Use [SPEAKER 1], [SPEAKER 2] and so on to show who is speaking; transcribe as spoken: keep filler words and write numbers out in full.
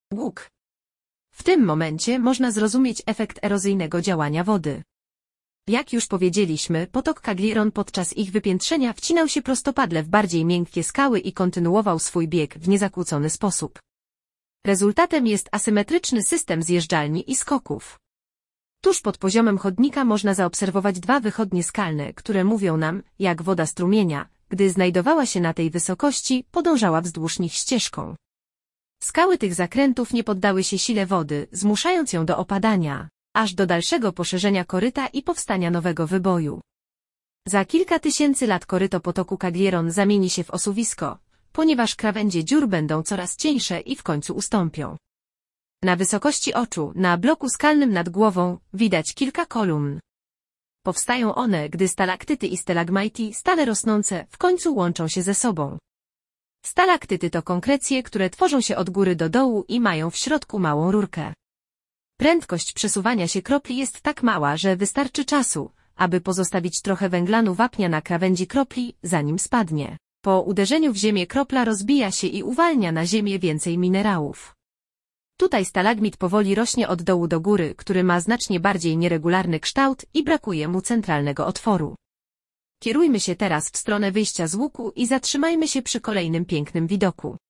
[SPEAKER 1] Łuk. W tym momencie można zrozumieć efekt erozyjnego działania wody. Jak już powiedzieliśmy, potok Cagliron podczas ich wypiętrzenia wcinał się prostopadle w bardziej miękkie skały i kontynuował swój bieg w niezakłócony sposób. Rezultatem jest asymetryczny system zjeżdżalni i skoków. Tuż pod poziomem chodnika można zaobserwować dwa wychodnie skalne, które mówią nam, jak woda strumienia, gdy znajdowała się na tej wysokości, podążała wzdłuż nich ścieżką. Skały tych zakrętów nie poddały się sile wody, zmuszając ją do opadania, aż do dalszego poszerzenia koryta i powstania nowego wyboju. Za kilka tysięcy lat koryto potoku Cagliron zamieni się w osuwisko, ponieważ krawędzie dziur będą coraz cieńsze i w końcu ustąpią. Na wysokości oczu, na bloku skalnym nad głową, widać kilka kolumn. Powstają one, gdy stalaktyty i stalagmajty, stale rosnące, w końcu łączą się ze sobą. Stalaktyty to konkrecje, które tworzą się od góry do dołu i mają w środku małą rurkę. Prędkość przesuwania się kropli jest tak mała, że wystarczy czasu, aby pozostawić trochę węglanu wapnia na krawędzi kropli, zanim spadnie. Po uderzeniu w ziemię kropla rozbija się i uwalnia na ziemię więcej minerałów. Tutaj stalagmit powoli rośnie od dołu do góry, który ma znacznie bardziej nieregularny kształt i brakuje mu centralnego otworu. Kierujmy się teraz w stronę wyjścia z łuku i zatrzymajmy się przy kolejnym pięknym widoku.